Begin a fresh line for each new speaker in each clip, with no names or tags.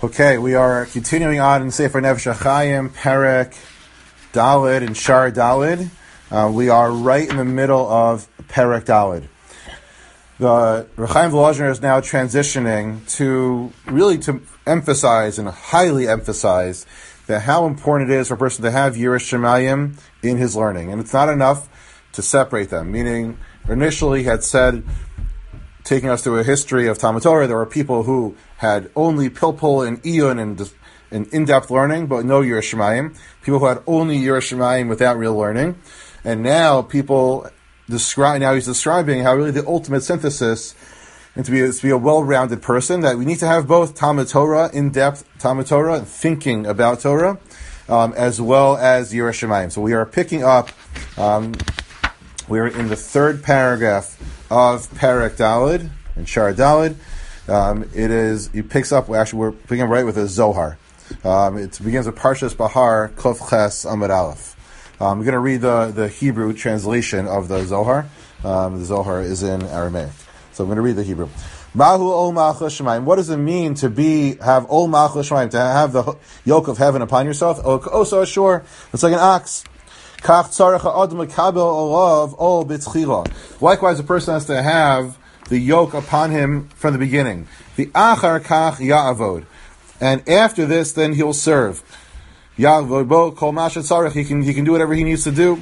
Okay, we are continuing on in Sefer Nefesh HaChaim, Perek Daled and Shar Daled. We are right in the middle of Perek Daled. The Rechaim Volozhiner is now transitioning to emphasize and highly emphasize that how important it is for a person to have Yiras Shamayim in his learning. And it's not enough to separate them, meaning initially he had said, taking us through a history of Talmud Torah, there were people who had only pilpul and iyun and in-depth learning, but no Yiras Shamayim. People who had only Yiras Shamayim without real learning. And now he's describing how really the ultimate synthesis, and to be a well-rounded person, that we need to have both Talmud Torah, in-depth Talmud Torah, and thinking about Torah, as well as Yiras Shamayim. So we are picking up, we're in the third paragraph of Perek Daled and Shar Daled. We're picking up right with a Zohar. It begins with Parshas Bahar, Kof Ches Amud Aleph. We're going to read the Hebrew translation of the Zohar. The Zohar is in Aramaic. So I'm going to read the Hebrew. Mahu ol malchus shemayim. What does it mean to have ol malchus shemayim, to have the yoke of heaven upon yourself? Oso ashur. It's like an ox. Likewise, a person has to have the yoke upon him from the beginning. The achar kach ya'avod. And after this, then he'll serve. Ya'avod bo kol mashat tzarech. He can do whatever he needs to do.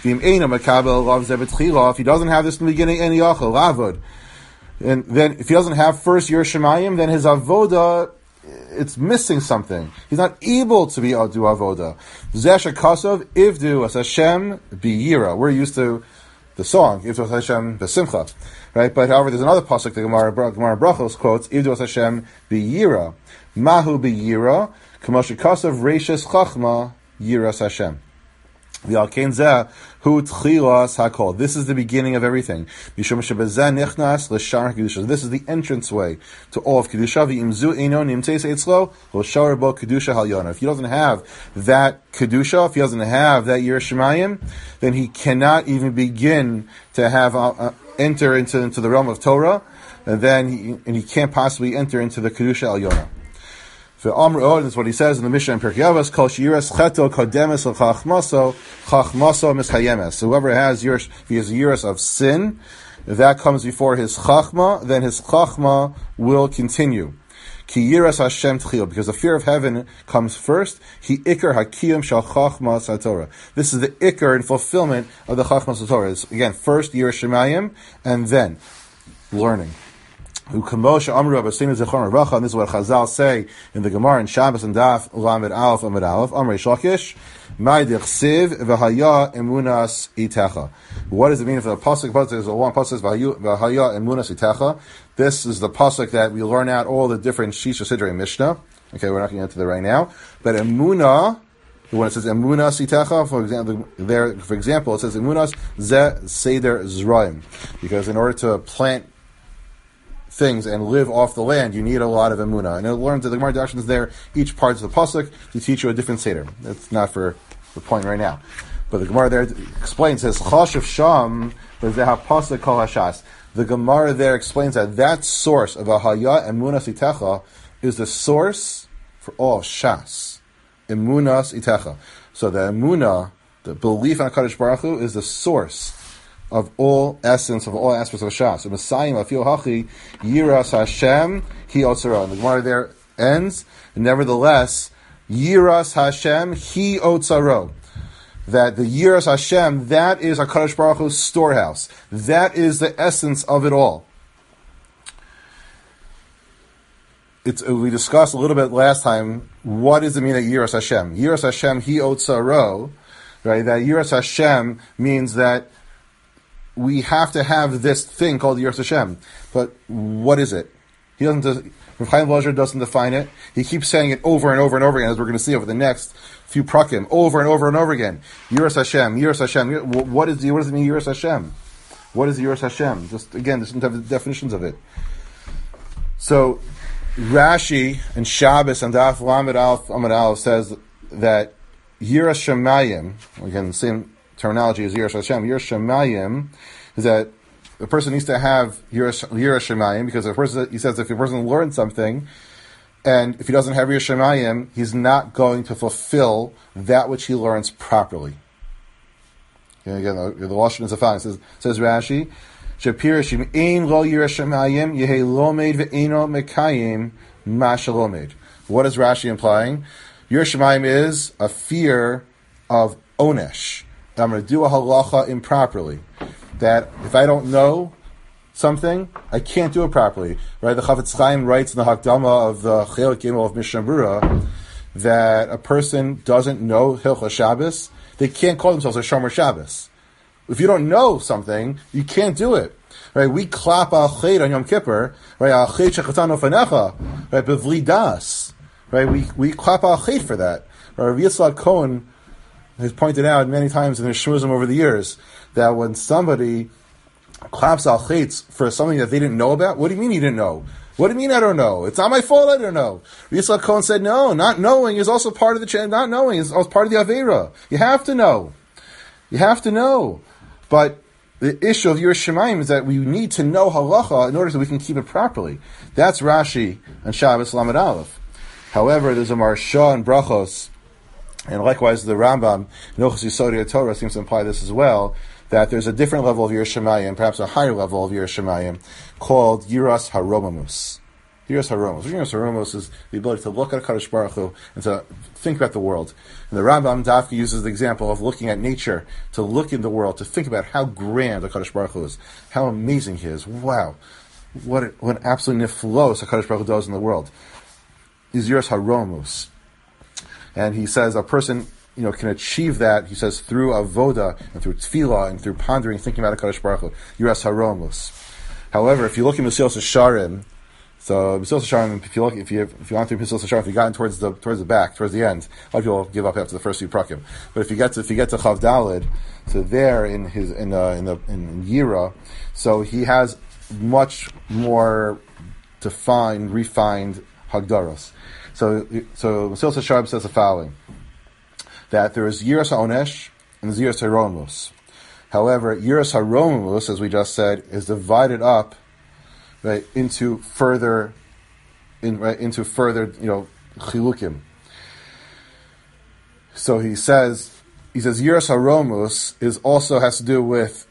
If he doesn't have this in the beginning, any yachal lavod. And then if he doesn't have first Yiras Shamayim, then his avoda, it's missing something. He's not able to do avoda. Zesha Kasov, Ivdu as Hashem biyira. We're used to the song, Ivdu as Hashem besimcha. Right? But however, there's another pasuk, the Gemara Brachos quotes, Ivdu as Hashem biyira. Mahu biyira, Kamosha Kasov, Reishis Chachma, Yiras Hashem. This is the beginning of everything. This is the entranceway to all of Kedusha. If he doesn't have that Kedusha, if he doesn't have that Yiras Shamayim, then he cannot even begin to have enter into the realm of Torah, and he can't possibly enter into the Kedusha Al-Yonah. That's what he says in the Mishnah in Pirkei Avos. Kol shiras cheto kodemes al chachmaso mischayemes. So whoever has yiras, if he has yiras of sin, if that comes before his chachma, then his chachma will continue. Ki yiras Hashem tchil, because the fear of heaven comes first. He ikar hakiyum shal chachma satorah. This is the ikar and fulfillment of the chachma satorah. Again, first Yiras Shamayim, and then learning. And this is what Chazal say in the Gemara in Shabbos and Daf Lamed Aleph Amud Aleph. Amrei Shlakish, Mai Dichsiv v'Haya Emunas Itecha. What does it mean if the pasuk is a long pasuk v'Haya Emunas Itecha? This is the pasuk that we learn out all the different Shisha Sidrei Mishnah. Okay, we're not going to get into that right now. But Emunah, when it says Emunas Itecha, for example, it says Emunas Ze Seder Zraim, because in order to plant things and live off the land, you need a lot of emunah. And it learns that the Gemara Darshan is there, each part of the pasuk, to teach you a different seder. That's not for the point right now. But the Gemara there explains, says, Chashav Sham, pasuk kol hashas. The Gemara there explains that source of Ahaya Emunas Itecha is the source for all Shas. Emunas Itecha. So the emunah, the belief in HaKadosh Baruch Hu, is the source of all essence, of all aspects of Shas. So Messiah, Afil Hachi, Yiras Hashem, Hi Otzaro. And the Gemara there ends, nevertheless, Yiras Hashem, Hi Otzaro. That the Yiras Hashem, that is HaKadosh Baruch Hu's storehouse. That is the essence of it all. We discussed a little bit last time, what does it mean that Yiras Hashem? Yiras Hashem, Hi Otzaro, right? That Yiras Hashem means that we have to have this thing called Yiras Hashem. But what is it? Rav Chaim Volozhiner doesn't define it. He keeps saying it over and over and over again, as we're going to see over the next few prakim, over and over and over again. Yiras Hashem, Yiras Hashem. What does it mean, Yiras Hashem? What is Yiras Hashem? Just again, just have the definitions of it. So Rashi and Shabbos and Daf Lamed Aleph Amud Aleph says that Yiras Shamayim, again the same terminology is Yiras Hashem. Yiras Shamayim is that the person needs to have Yiras Shamayim, because he says if a person learns something, And if he doesn't have Yiras Shamayim, he's not going to fulfill that which he learns properly. And again, the Lashon is a fine. Says Rashi, Shapirishim ein lo Yiras Shamayim yehe lomed ve'eno mekayim ma shalomed. What is Rashi implying? Yiras Shamayim is a fear of onesh. I'm going to do a halacha improperly. That if I don't know something, I can't do it properly. Right? The Chavetz Chaim writes in the Hakdama of the Chelik Gimel of Mishnah Berurah that a person doesn't know Hilchos Shabbos, they can't call themselves a Shomer Shabbos. If you don't know something, you can't do it. Right? We clap al ched on Yom Kippur, right? Al ched shechatan ofanecha, right? Bevli das, right? We clap al ched for that. Right? Rav Yitzchak Cohen has pointed out many times in his shmuzim over the years that when somebody claps al chetz for something that they didn't know about, what do you mean you didn't know? What do you mean I don't know? It's not my fault I don't know. Yitzchak Cohen said, no, not knowing is also part of the not knowing is also part of the Aveira. You have to know. You have to know. But the issue of Yiras Shamayim is that we need to know halacha in order so we can keep it properly. That's Rashi on Shabbos Lamed Aleph. However, there's a Marsha and Brachos, and likewise the Rambam in Hilchos Yesodei Torah seems to imply this as well, that there's a different level of Yiras Shamayim, perhaps a higher level of Yiras Shamayim, called Yiras Haromamus. Yiras Haromamus. Yiras Haromamus is the ability to look at HaKadosh Baruch Hu and to think about the world. And the Rambam Dafka uses the example of looking at nature, to look in the world, to think about how grand HaKadosh Baruch Hu is, how amazing He is. Wow. What an absolute niflos HaKadosh Baruch Hu does in the world. Is Yiras Haromamus. And he says a person can achieve that, he says, through avoda and through tefillah and through pondering, thinking about HaKadosh Baruch Hu. Yiras Haromus. However, if you look at Mesilas Yesharim, so Mesilas Yesharim, if you want to Mesilas Yesharim, if you got towards the back, towards the end, a lot of people give up after the first few prakim. But if you get to Chav Daled, so there in Yira, so he has much more defined, refined Hagdaros. So Mesilas Yesharim says the following: that there is Yiras HaOnesh and there's Yiras HaRomus. However, Yiras HaRomus, as we just said, is divided up into further chilukim. So he says Yiras HaRomus has to do with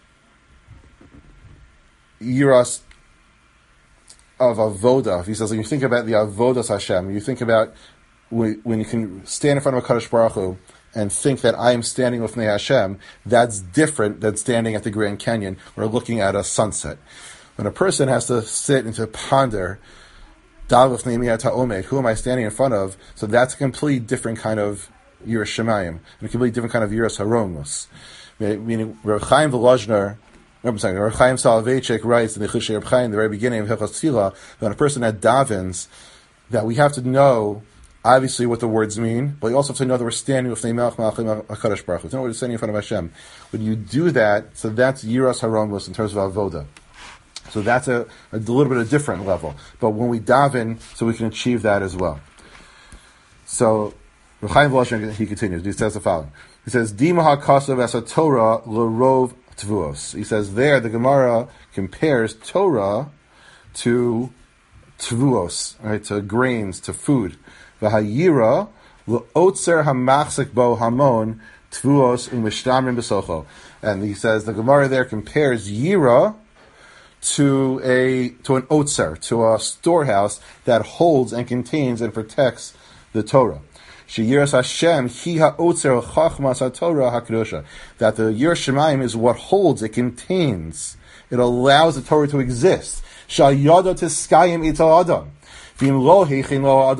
Yiras of Avoda. He says, when you think about the Avodas Hashem, you think about when you can stand in front of a HaKadosh Baruch Hu and think that I am standing with Hashem, that's different than standing at the Grand Canyon or looking at a sunset. When a person has to sit and to ponder, who am I standing in front of? So that's a completely different kind of Yiras Shamayim, and a completely different kind of Yiras Haromus. Meaning, Rav Chaim Volozhner, Rav Chaim Soloveitchik writes in the Chishei Reb Chaim, the very beginning of Hilchos Tefillah, that when a person that davens, that we have to know obviously what the words mean, but you also have to know that we're standing with Melech Malachim HaKadosh Baruch Hu. To know we're standing in front of Hashem. When you do that, so that's Yiras Haromus in terms of Avoda. So that's a little bit of a different level. But when we daven, so we can achieve that as well. So, Reb Chaim Volozhner, he continues. He says the following. He says, Dima HaKasav as a Torah l'rov Tvuos. He says there, the Gemara compares Torah to Tvuos, right, to grains, to food. V'hayira l'otzer hamachzik bo hamon Tvuos u'mishtamrim b'socho. And he says the Gemara there compares Yira to an otzer, to a storehouse that holds and contains and protects the Torah. Sheyiras Hashem hi ha'otzer chachmas ha'Torah ha'kedusha. That the Yiras Shamayim is what holds, it contains, it allows the Torah to exist. Shayada tiskayim ital adam. If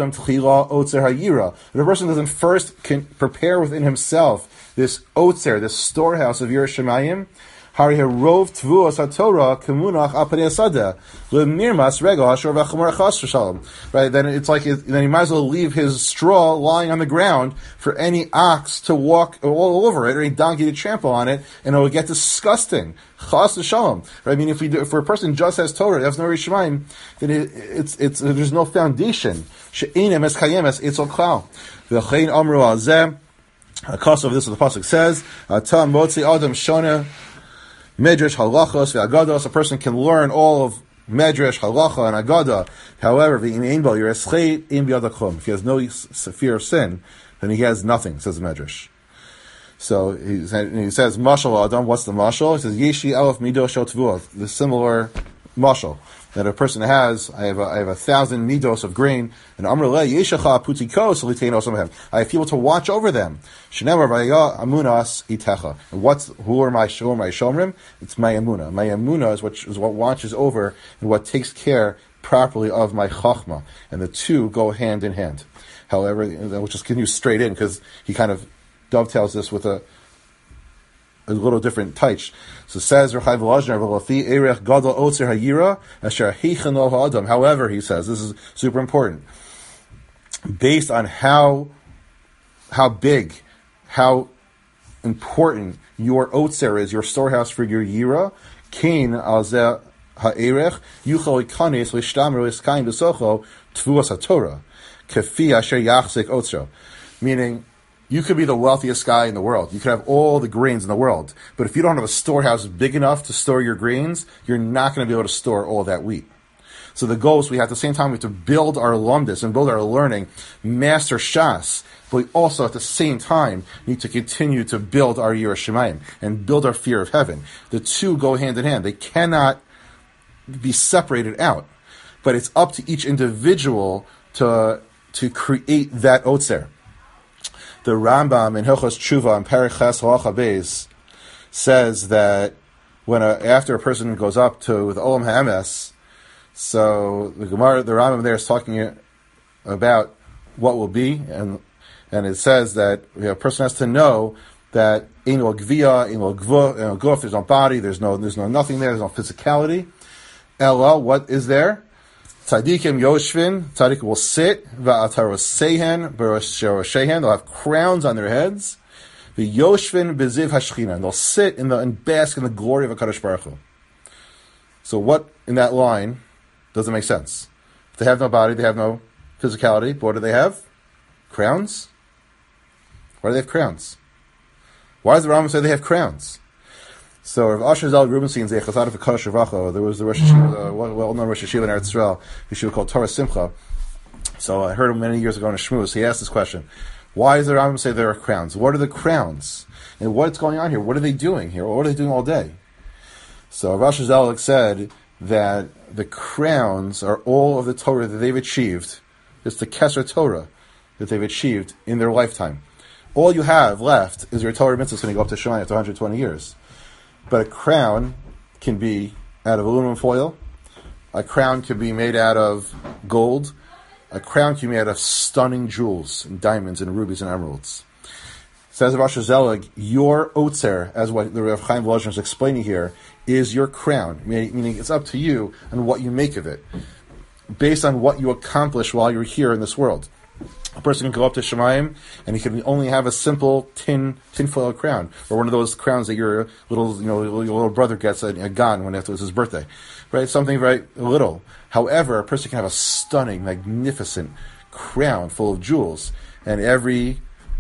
a person doesn't first prepare within himself this otzer, this storehouse of Yiras Shamayim, right, then it's like then he might as well leave his straw lying on the ground for any ox to walk all over it or any donkey to trample on it, and it will get disgusting. Chas v'shalom. Right? I mean, if a person just has Torah, has no Yiras Shamayim, then there's no foundation. She'einem es kayemes etzol klal. V'chein amru alzeh. Because of this, what the pasuk says, "Ata motzi adam shona." Medrash halachos ve'agados. A person can learn all of medrash, halacha, and agada. However, if he has no fear of sin, then he has nothing, says the medrash. So he says, mashal adam, what's the mashal? He says, yeshi elef midos shel tevuah, the similar mashal that a person has. I have 1,000 midos of grain, and amruleh yeshacha putikos litein osam. I have people to watch over them. Shenemar vayah amunas itecha. And who are my shomrim? It's my amuna. My amuna is what watches over and what takes care properly of my chachma, and the two go hand in hand. However, we'll just continue straight in because he kind of dovetails this with a little different touch. So says Rechai Volozhner, "V'lafi erech gadol otzer hayira asher heichano ha'adam." However, he says this is super important, based on how big, how important your otzer is, your storehouse for your yira. Kain alzeh ha'erech yuchal ikanes l'shtamer l'skain b'socho tvuas haTorah kefi asher yachzik otzer, meaning, you could be the wealthiest guy in the world. You could have all the grains in the world. But if you don't have a storehouse big enough to store your grains, you're not going to be able to store all that wheat. So the goal is we have, at the same time, we have to build our lumdus and build our learning, master Shas, but we also, at the same time, need to continue to build our Yirah Shemayim and build our fear of heaven. The two go hand in hand. They cannot be separated out. But it's up to each individual to create that otzer. The Rambam in Hilchos Tshuva in Perek Ches Halacha Beis says that after a person goes up to the Olam HaEmes, so the Rambam there is talking about what will be, and it says that a person has to know that ein lo gvia, ein lo guf, there's no body, there's no nothing there, there's no physicality. Ella, what is there? Tzadikim Yoshvin, tzaddik will sit, va'atarosehen, b'roshehen, they'll have crowns on their heads, the Yoshvin beziv hashchina, and they'll sit and bask in the glory of HaKadosh Baruch Hu. So what in that line doesn't make sense? If they have no body, they have no physicality, but what do they have? Crowns? Why do they have crowns? Why does the Rambam say they have crowns? So Rav Asher Zal Rubenstein Zechazad of Kadosh Ravacha, there was the Rosh Hashiva, well-known Rosh Hashiva in Eretz Yisrael, Yeshiva called Torah Simcha. So I heard him many years ago in a shmuz. He asked this question: why does the Rambam say there are crowns? What are the crowns? And what's going on here? What are they doing here? What are they doing all day? So Rav Asher Zal said that the crowns are all of the Torah that they've achieved. It's the Kesser Torah that they've achieved in their lifetime. All you have left is your Torah mitzvah is going to go up to Shemayim after 120 years. But a crown can be out of aluminum foil. A crown can be made out of gold. A crown can be made out of stunning jewels and diamonds and rubies and emeralds. Says Rav Asher Zelig, your otzer, as what the Rav Chaim Volozhner is explaining here, is your crown. Meaning it's up to you and what you make of it, based on what you accomplish while you're here in this world. A person can go up to Shemayim and he can only have a simple tinfoil crown, or one of those crowns that your little brother gets at a gan when it was his birthday, right? Something very little. However, a person can have a stunning, magnificent crown full of jewels, and every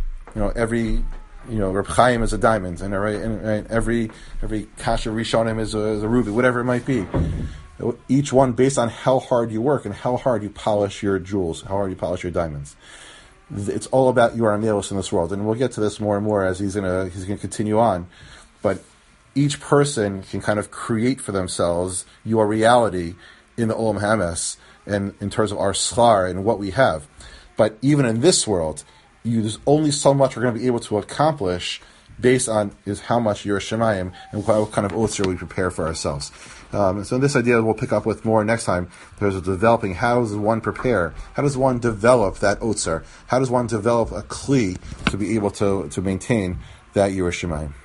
Reb Chaim is a diamond, and every kasha rishonim is a ruby, whatever it might be. Each one based on how hard you work and how hard you polish your jewels, how hard you polish your diamonds. It's all about your amelos in this world, and we'll get to this more and more as he's gonna continue on. But each person can kind of create for themselves your reality in the Olam HaEmes and in terms of our schar and what we have. But even in this world, there's only so much we're going to be able to accomplish based on is how much Yirah Shemayim and what kind of otzer we prepare for ourselves. So this idea we'll pick up with more next time. There's a developing, how does one prepare? How does one develop that otzer? How does one develop a kli to be able to maintain that Yirah Shemayim?